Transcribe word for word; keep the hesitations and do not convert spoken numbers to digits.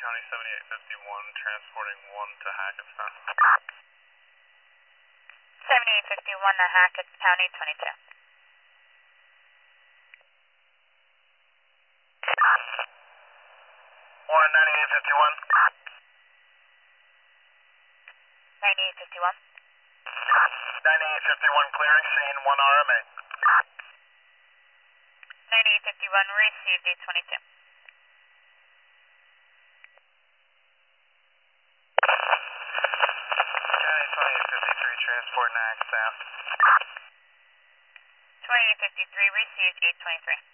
County seventy-eight fifty-one, transporting one to Hackettstown. seventy-eight fifty-one to Hackett County twenty-two. One ninety-eight fifty-one. ninety-eight fifty-one. ninety-eight fifty-one clearing, scene one R M A. ninety-eight fifty-one received eight twenty-two. County twenty-eight fifty-three, transporting to Hackettstown. twenty-eight fifty-three received eight twenty-three.